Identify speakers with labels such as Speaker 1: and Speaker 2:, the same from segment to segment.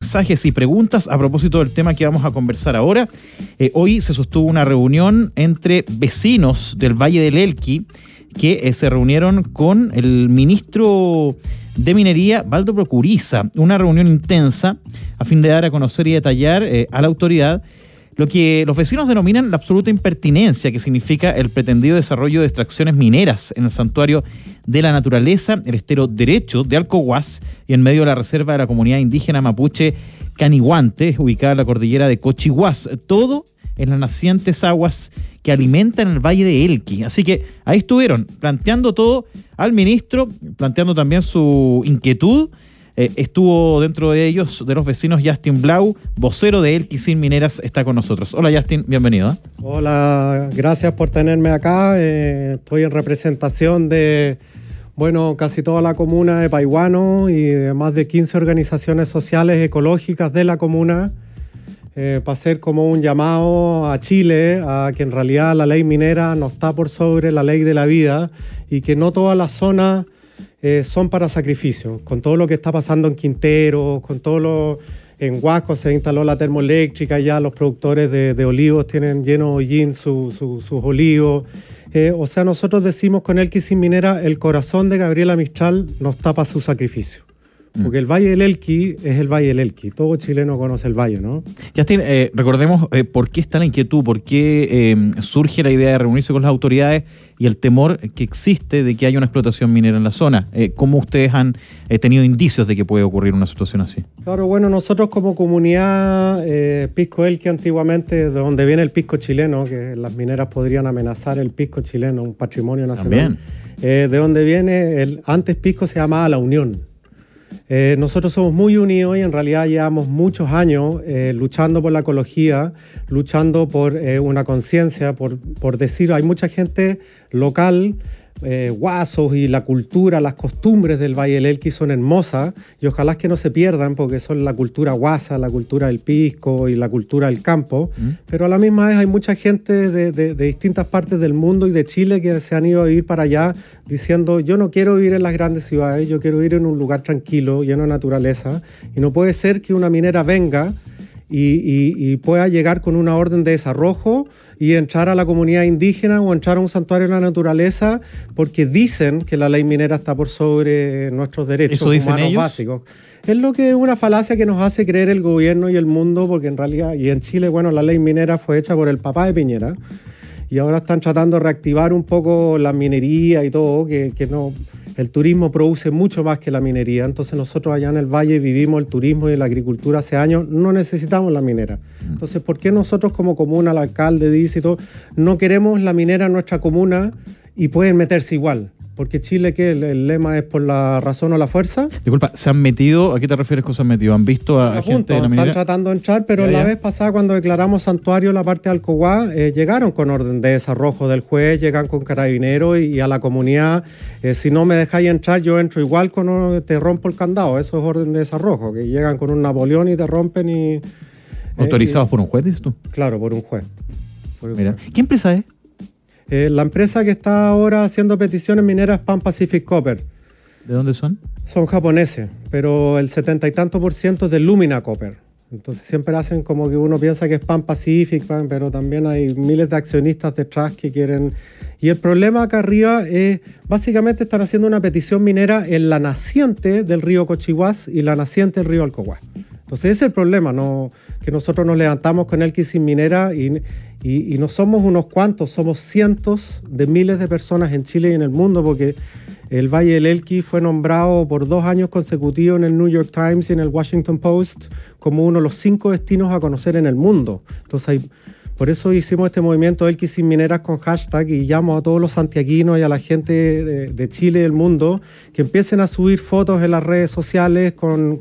Speaker 1: mensajes y preguntas a propósito del tema que vamos a conversar ahora. Hoy se sostuvo una reunión entre vecinos del Valle del Elqui que se reunieron con el ministro de Minería, Baldo Procuriza, una reunión intensa a fin de dar a conocer y detallar a la autoridad lo que los vecinos denominan la absoluta impertinencia que significa el pretendido desarrollo de extracciones mineras en el santuario de la naturaleza, el estero derecho de Alcohuas y en medio de la reserva de la comunidad indígena mapuche Canihuante, ubicada en la cordillera de Cochihuas, todo en las nacientes aguas que alimentan el Valle de Elqui. Así que ahí estuvieron planteando todo al ministro, planteando también su inquietud. Estuvo dentro de ellos, de los vecinos, Justin Blau, vocero de Elqui Sin Mineras, está con nosotros. Hola Justin, bienvenido.
Speaker 2: Hola, gracias por tenerme acá. Estoy en representación de, casi toda la comuna de Paihuano y de más de 15 organizaciones sociales ecológicas de la comuna, para hacer como un llamado a Chile, a que en realidad la ley minera no está por sobre la ley de la vida y que no todas las zonas son para sacrificio. Con todo lo que está pasando en Quintero, con todo lo... En Huasco se instaló la termoeléctrica, ya los productores de olivos tienen lleno hollín sus olivos. O sea, nosotros decimos con Elqui Sin Minera, el corazón de Gabriela Mistral nos tapa su sacrificio. Porque el Valle del Elqui es el Valle del Elqui. Todo chileno conoce el valle, ¿no?
Speaker 1: Justin, recordemos por qué está la inquietud, por qué surge la idea de reunirse con las autoridades y el temor que existe de que haya una explotación minera en la zona. ¿Cómo ustedes han tenido indicios de que puede ocurrir una situación así?
Speaker 2: Claro, nosotros como comunidad Pisco Elqui, antiguamente, de donde viene el pisco chileno, que las mineras podrían amenazar el pisco chileno, un patrimonio nacional. De donde viene, antes pisco se llamaba La Unión. Nosotros somos muy unidos y en realidad llevamos muchos años luchando por la ecología, luchando por una conciencia, por decir, hay mucha gente local, guasos y la cultura, las costumbres del Valle del Elqui son hermosas y ojalá que no se pierdan porque son la cultura guasa, la cultura del pisco y la cultura del campo, pero a la misma vez hay mucha gente de distintas partes del mundo y de Chile que se han ido a vivir para allá diciendo yo no quiero vivir en las grandes ciudades, yo quiero vivir en un lugar tranquilo, lleno de naturaleza y no puede ser que una minera venga y pueda llegar con una orden de desarrojo y entrar a la comunidad indígena o entrar a un santuario de la naturaleza porque dicen que la ley minera está por sobre nuestros derechos humanos básicos. Es lo que es una falacia que nos hace creer el gobierno y el mundo, porque en realidad, y en Chile, la ley minera fue hecha por el papá de Piñera y ahora están tratando de reactivar un poco la minería y todo, que no... El turismo produce mucho más que la minería, entonces nosotros allá en el valle vivimos el turismo y la agricultura hace años, no necesitamos la minera. Entonces, ¿por qué nosotros como comuna, el alcalde dice y todo, no queremos la minera en nuestra comuna y pueden meterse igual? Porque Chile, ¿qué? ¿El lema es por la razón o la fuerza?
Speaker 1: Disculpa, ¿se han metido? ¿A qué te refieres con se han metido? ¿Han visto a gente de la minera?
Speaker 2: Están tratando de entrar, pero la vez pasada cuando declaramos santuario la parte de Alcohuá, llegaron con orden de desarrojo del juez, llegan con carabineros y a la comunidad, si no me dejáis entrar, yo entro igual, te rompo el candado. Eso es orden de desarrojo, que llegan con un Napoleón y te rompen y...
Speaker 1: ¿Autorizados por un juez, dices tú?
Speaker 2: Claro, por un juez.
Speaker 1: Mira, ¿qué empresa es?
Speaker 2: La empresa que está ahora haciendo peticiones mineras es Pan Pacific Copper.
Speaker 1: ¿De dónde son?
Speaker 2: Son japoneses, pero el 70 y tanto % es de Lumina Copper. Entonces siempre hacen como que uno piensa que es Pan Pacific, pero también hay miles de accionistas detrás que quieren... Y el problema acá arriba es, básicamente están haciendo una petición minera en la naciente del río Cochihuas y la naciente del río Alcohuas. Entonces ese es el problema, que nosotros nos levantamos con Elqui Sin Minera y no somos unos cuantos, somos cientos de miles de personas en Chile y en el mundo, porque el Valle del Elqui fue nombrado por 2 años consecutivos en el New York Times y en el Washington Post como uno de los 5 destinos a conocer en el mundo. Entonces por eso hicimos este movimiento Elqui Sin Mineras con hashtag y llamo a todos los santiaguinos y a la gente de Chile y del mundo que empiecen a subir fotos en las redes sociales con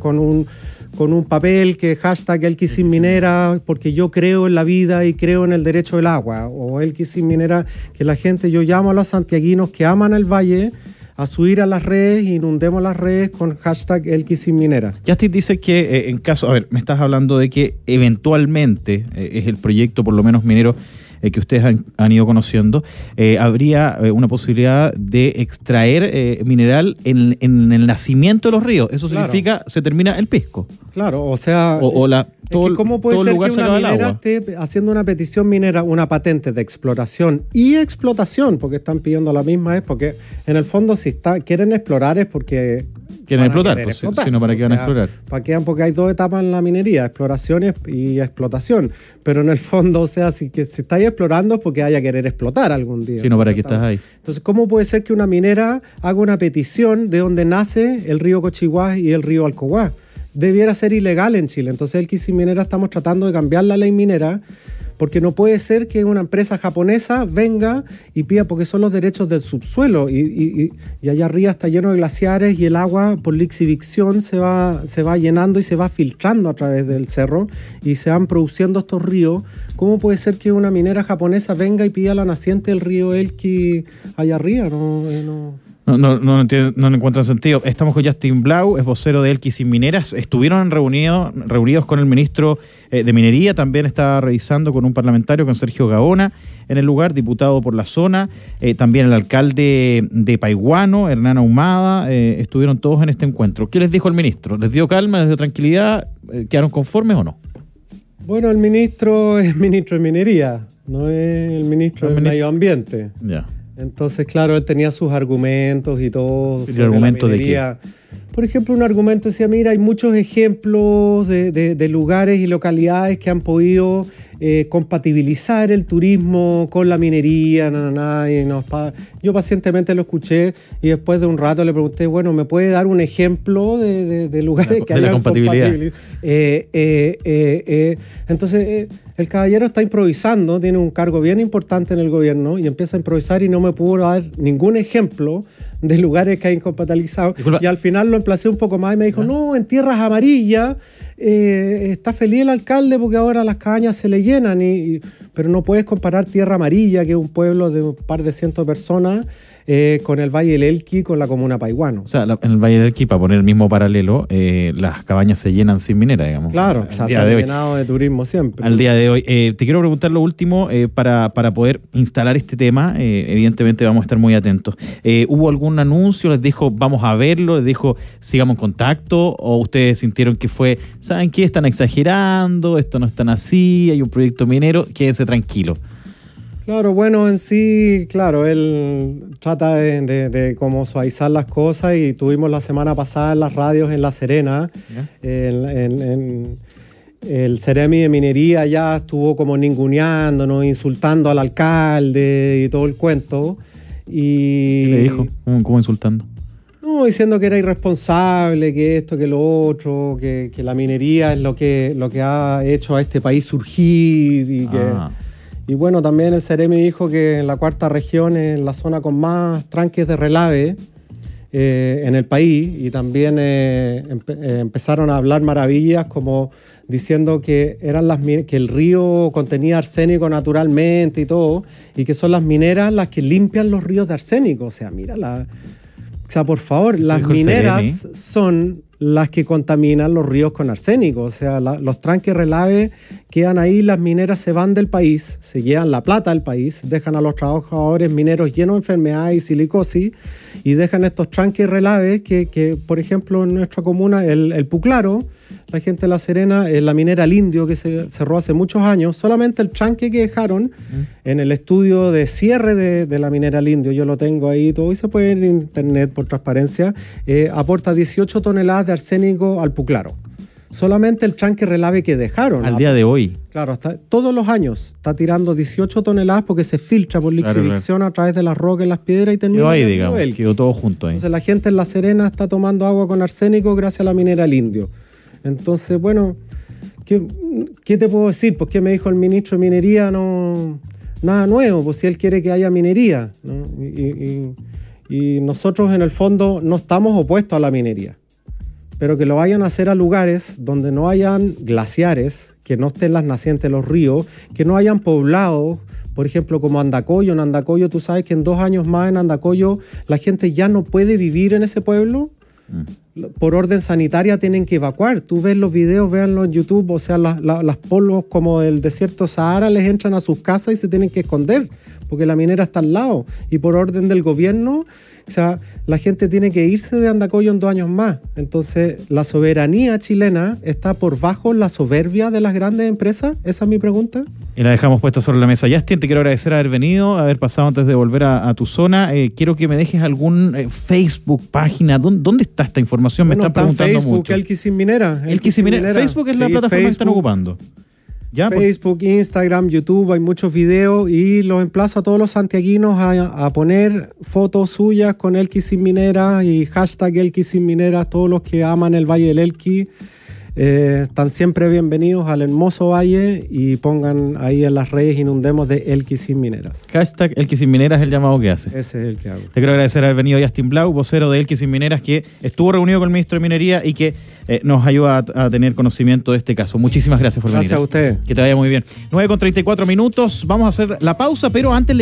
Speaker 2: un papel que hashtag Elqui Sin Minera, porque yo creo en la vida y creo en el derecho del agua, o Elqui Sin Minera, que la gente, yo llamo a los santiaguinos que aman el valle a subir a las redes, inundemos las redes con hashtag Elqui sin minera.
Speaker 1: Justin dice que en caso, a ver, me estás hablando de que eventualmente es el proyecto por lo menos minero que ustedes han ido conociendo, habría una posibilidad de extraer mineral en el nacimiento de los ríos. Eso significa se termina el pisco.
Speaker 2: Claro, o sea, ¿cómo puede ser que una minera esté haciendo una petición minera, una patente de exploración y explotación, porque están pidiendo la misma, es porque en el fondo si quieren explorar es porque
Speaker 1: quieren explotar, sino para qué van a explorar.
Speaker 2: ¿Para qué? Porque hay dos etapas en la minería, exploración y explotación. Pero en el fondo, o sea, si estáis explorando es porque haya querer explotar algún día.
Speaker 1: Sino para qué estás ahí.
Speaker 2: Entonces, ¿cómo puede ser que una minera haga una petición de donde nace el río Cochihuás y el río Alcohuá? Debiera ser ilegal en Chile. Entonces, Elqui sin minera estamos tratando de cambiar la ley minera, porque no puede ser que una empresa japonesa venga y pida, porque son los derechos del subsuelo, y allá arriba está lleno de glaciares y el agua por lixiviación se va llenando y se va filtrando a través del cerro y se van produciendo estos ríos. ¿Cómo puede ser que una minera japonesa venga y pida la naciente del río Elqui allá arriba?
Speaker 1: No encuentran sentido. Estamos con Justin Blau, es vocero de Elqui sin mineras. Estuvieron reunidos con el ministro de Minería, también estaba revisando con un parlamentario, con Sergio Gaona, en el lugar, diputado por la zona, también el alcalde de Paiguano, Hernán Ahumada, estuvieron todos en este encuentro. ¿Qué les dijo el ministro? ¿Les dio calma, les dio tranquilidad? ¿Quedaron conformes o no?
Speaker 2: Bueno, el ministro es ministro de Minería, no es el ministro del Medio Ambiente.
Speaker 1: Ya.
Speaker 2: Entonces, claro, él tenía sus argumentos y todo.
Speaker 1: ¿El argumento de qué?
Speaker 2: Por ejemplo, un argumento decía, mira, hay muchos ejemplos de lugares y localidades que han podido compatibilizar el turismo con la minería, yo pacientemente lo escuché y después de un rato le pregunté, bueno, ¿me puede dar un ejemplo de lugares que hayan compatibilidad? Entonces, el caballero está improvisando, tiene un cargo bien importante en el gobierno y empieza a improvisar y no me pudo dar ningún ejemplo de lugares que hay incompatibilizados. Y al final lo emplacé un poco más y me dijo, no, en tierras amarillas está feliz el alcalde porque ahora las cabañas se le llenan, pero no puedes comparar Tierra Amarilla, que es un pueblo de un par de cientos de personas, con el Valle del Elqui, con la comuna Paiguano.
Speaker 1: O sea, en el Valle del Elqui, para poner el mismo paralelo, las cabañas se llenan sin minera, digamos.
Speaker 2: Claro, se han llenado de turismo siempre.
Speaker 1: Al día de hoy. Te quiero preguntar lo último, para poder instalar este tema, evidentemente vamos a estar muy atentos. ¿Hubo algún anuncio? ¿Les dijo, vamos a verlo? ¿Les dijo, sigamos en contacto? ¿O ustedes sintieron que fue, ¿saben qué? Están exagerando, esto no es tan así, hay un proyecto minero, quédense tranquilos?
Speaker 2: Claro, bueno, en sí, claro, él trata de como suavizar las cosas y tuvimos la semana pasada en las radios en La Serena, el Ceremi de Minería ya estuvo como ninguneándonos, insultando al alcalde y todo el cuento. Y
Speaker 1: ¿qué le dijo? ¿Cómo insultando?
Speaker 2: No, diciendo que era irresponsable, que esto, que lo otro, que la minería es lo que ha hecho a este país surgir y que... Y bueno, también el Ceremi dijo que en la cuarta región es la zona con más tranques de relave en el país, y también empezaron a hablar maravillas como diciendo que que el río contenía arsénico naturalmente y todo, y que son las mineras las que limpian los ríos de arsénico. O sea, mira, o sea, por favor, las mineras son las que contaminan los ríos con arsénico. O sea, los tranques relave quedan ahí, las mineras se van del país, se llevan la plata del país, dejan a los trabajadores mineros llenos de enfermedades y silicosis, y dejan estos tranques relave que por ejemplo, en nuestra comuna, el Puclaro, la gente de La Serena, la minera El Indio, que se cerró hace muchos años, solamente el tranque que dejaron en el estudio de cierre de la minera El Indio, yo lo tengo ahí todo, y se puede en internet por transparencia, aporta 18 toneladas de arsénico al Puclaro. Solamente el tranque relave que dejaron.
Speaker 1: Al día de hoy.
Speaker 2: Claro, todos los años está tirando 18 toneladas porque se filtra por lixiviación a través de las rocas y las piedras y termina.
Speaker 1: Quedó ahí, digamos, quedó todo junto ahí.
Speaker 2: Entonces la gente en La Serena está tomando agua con arsénico gracias a la minera El Indio. Entonces, bueno, ¿qué te puedo decir? Pues que me dijo el ministro de Minería, no, nada nuevo, pues si él quiere que haya minería, ¿no? Y nosotros en el fondo no estamos opuestos a la minería, pero que lo vayan a hacer a lugares donde no hayan glaciares, que no estén las nacientes de los ríos, que no hayan poblados por ejemplo, como Andacollo. En Andacollo, tú sabes que en 2 años más en Andacollo la gente ya no puede vivir en ese pueblo. Por orden sanitaria tienen que evacuar. Tú ves los videos, véanlo en YouTube, o sea, las polvos como el desierto Sahara les entran a sus casas y se tienen que esconder, porque la minera está al lado. Y por orden del gobierno, o sea, la gente tiene que irse de Andacollo en 2 años más. Entonces, ¿la soberanía chilena está por bajo la soberbia de las grandes empresas? Esa es mi pregunta.
Speaker 1: Y la dejamos puesta sobre la mesa. Justin, te quiero agradecer haber venido, haber pasado antes de volver a tu zona. Quiero que me dejes algún Facebook, página. ¿Dónde está esta información? Me están preguntando
Speaker 2: Facebook,
Speaker 1: mucho.
Speaker 2: Elqui Sin Minera.
Speaker 1: Elqui Sin Minera. Facebook es la plataforma que están ocupando.
Speaker 2: ¿Ya? Facebook, Instagram, YouTube, hay muchos videos y los emplazo a todos los santiaguinos a poner fotos suyas con Elqui Sin Minera y hashtag Elqui Sin Minera. Todos los que aman el Valle del Elqui están siempre bienvenidos al hermoso valle y pongan ahí en las redes Inundemos de Elqui Sin Mineras.
Speaker 1: Hashtag Elqui Sin Mineras es el llamado que hace.
Speaker 2: Ese es el que hago.
Speaker 1: Te quiero agradecer haber venido Justin Blau, vocero de Elqui Sin Mineras, que estuvo reunido con el ministro de Minería y que nos ayuda a tener conocimiento de este caso. Muchísimas gracias por venir.
Speaker 2: Gracias a usted.
Speaker 1: Que te vaya muy bien. 9:34 minutos. Vamos a hacer la pausa, pero antes